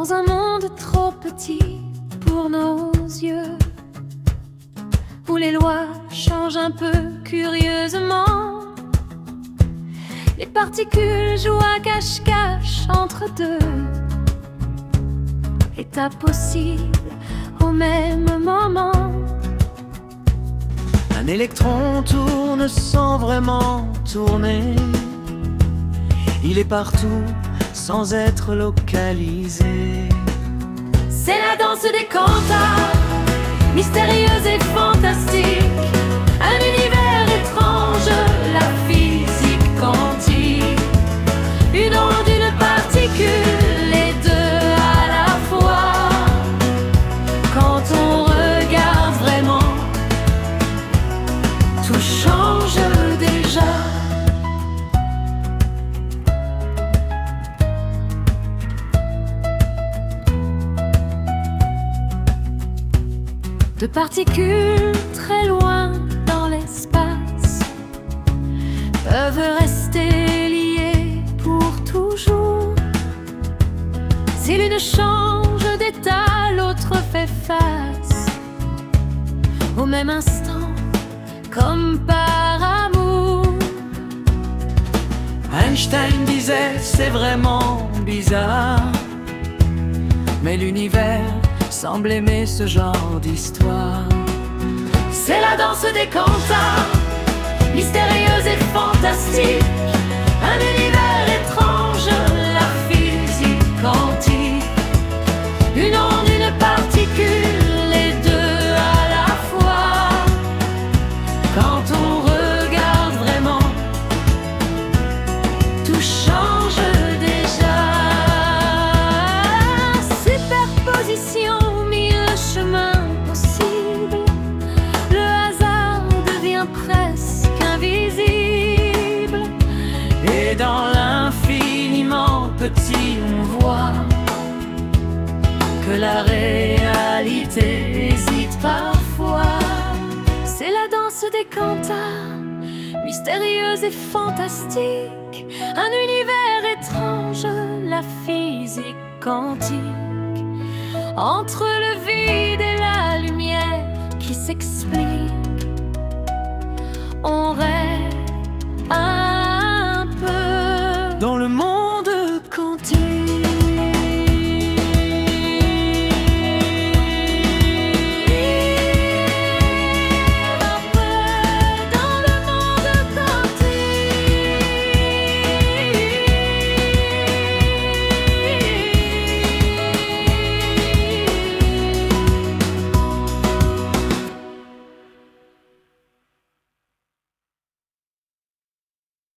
Dans un monde trop petit pour nos yeux, où les lois changent un peu curieusement, les particules jouent à cache-cache entre deux états possibles au même moment. Un électron tourne sans vraiment tourner. Il est partout sans être localisé. C'est la danse des quantas, mystérieuse et fantastique. Un univers étrange, la physique quantique. Une onde, une particule, les deux à la fois. Quand on regarde vraiment, tout change déjà. De particules très loin dans l'espace peuvent rester liées pour toujours. Si l'une change d'état, l'autre fait face au même instant, comme par amour. Einstein disait c'est vraiment bizarre, mais l'univers semble aimer ce genre d'histoire. C'est la danse des quantas, mystérieuse et fantastique. Un univers étrange, la physique quantique. Une onde, une particule, les deux à la fois. Quand on regarde vraiment, tout change déjà. Superposition, chemin possible, le hasard devient presque invisible. Et dans l'infiniment petit, on voit que la réalité hésite parfois. C'est la danse des quantas, mystérieuse et fantastique. Un univers étrange, la physique quantique. Entre le vide et la lumière qui s'explique,